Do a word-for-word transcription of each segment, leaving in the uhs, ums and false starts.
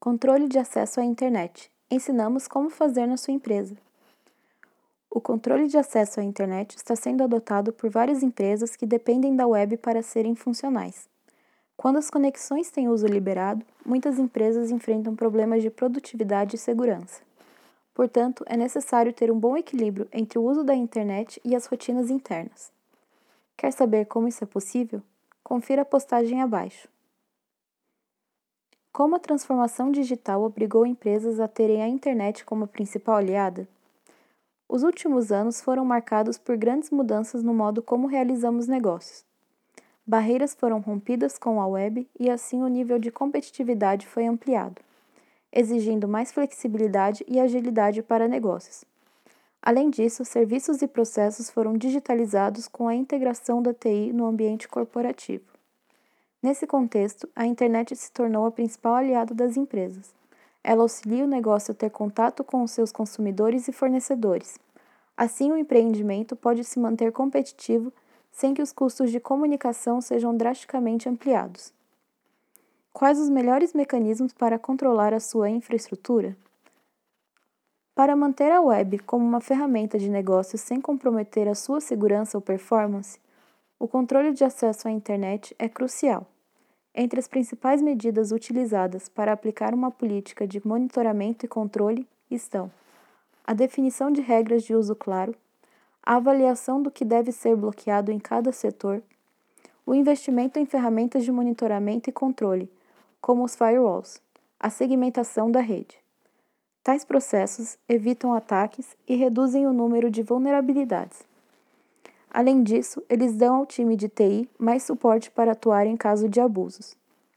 Controle de acesso à internet. Ensinamos como fazer na sua empresa. O controle de acesso à internet está sendo adotado por várias empresas que dependem da web para serem funcionais. Quando as conexões têm uso liberado, muitas empresas enfrentam problemas de produtividade e segurança. Portanto, é necessário ter um bom equilíbrio entre o uso da internet e as rotinas internas. Quer saber como isso é possível? Confira a postagem abaixo. Como a transformação digital obrigou empresas a terem a internet como a principal aliada? Os últimos anos foram marcados por grandes mudanças no modo como realizamos negócios. Barreiras foram rompidas com a web e assim o nível de competitividade foi ampliado, exigindo mais flexibilidade e agilidade para negócios. Além disso, serviços e processos foram digitalizados com a integração da T I no ambiente corporativo. Nesse contexto, a internet se tornou a principal aliada das empresas. Ela auxilia o negócio a ter contato com os seus consumidores e fornecedores. Assim, o empreendimento pode se manter competitivo sem que os custos de comunicação sejam drasticamente ampliados. Quais os melhores mecanismos para controlar a sua infraestrutura? Para manter a web como uma ferramenta de negócio sem comprometer a sua segurança ou performance, o controle de acesso à internet é crucial. Entre as principais medidas utilizadas para aplicar uma política de monitoramento e controle estão a definição de regras de uso claro, a avaliação do que deve ser bloqueado em cada setor, o investimento em ferramentas de monitoramento e controle, como os firewalls, a segmentação da rede. Tais processos evitam ataques e reduzem o número de vulnerabilidades. Além disso, eles dão ao time de T I mais suporte para atuar em caso de abusos.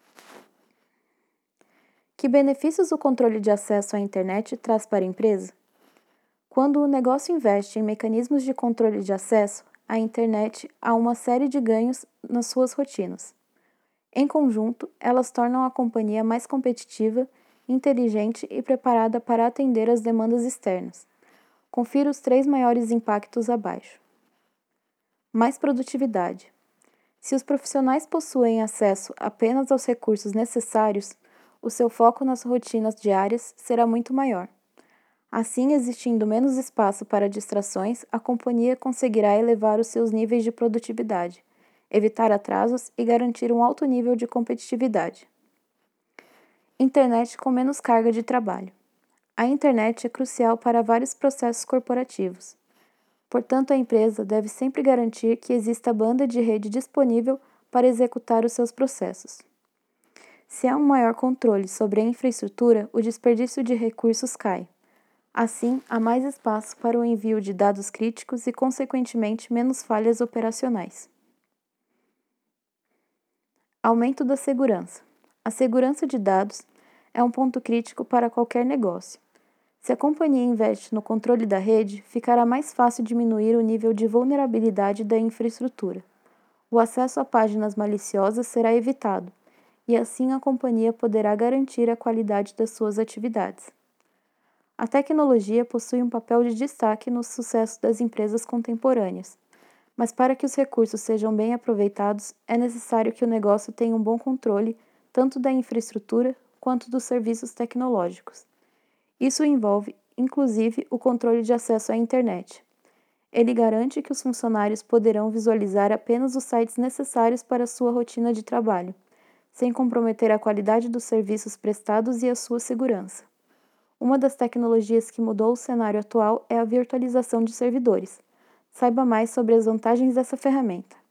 Que benefícios o controle de acesso à internet traz para a empresa? Quando o negócio investe em mecanismos de controle de acesso à internet, há uma série de ganhos nas suas rotinas. Em conjunto, elas tornam a companhia mais competitiva, inteligente e preparada para atender às demandas externas. Confira os três maiores impactos abaixo. Mais produtividade. Se os profissionais possuem acesso apenas aos recursos necessários, o seu foco nas rotinas diárias será muito maior. Assim, existindo menos espaço para distrações, a companhia conseguirá elevar os seus níveis de produtividade, evitar atrasos e garantir um alto nível de competitividade. Internet com menos carga de trabalho. A internet é crucial para vários processos corporativos. Portanto, a empresa deve sempre garantir que exista banda de rede disponível para executar os seus processos. Se há um maior controle sobre a infraestrutura, o desperdício de recursos cai. Assim, há mais espaço para o envio de dados críticos e, consequentemente, menos falhas operacionais. Aumento da segurança. A segurança de dados é um ponto crítico para qualquer negócio. Se a companhia investe no controle da rede, ficará mais fácil diminuir o nível de vulnerabilidade da infraestrutura. O acesso a páginas maliciosas será evitado, e assim a companhia poderá garantir a qualidade das suas atividades. A tecnologia possui um papel de destaque no sucesso das empresas contemporâneas, mas para que os recursos sejam bem aproveitados, é necessário que o negócio tenha um bom controle tanto da infraestrutura quanto dos serviços tecnológicos. Isso envolve, inclusive, o controle de acesso à internet. Ele garante que os funcionários poderão visualizar apenas os sites necessários para sua rotina de trabalho, sem comprometer a qualidade dos serviços prestados e a sua segurança. Uma das tecnologias que mudou o cenário atual é a virtualização de servidores. Saiba mais sobre as vantagens dessa ferramenta.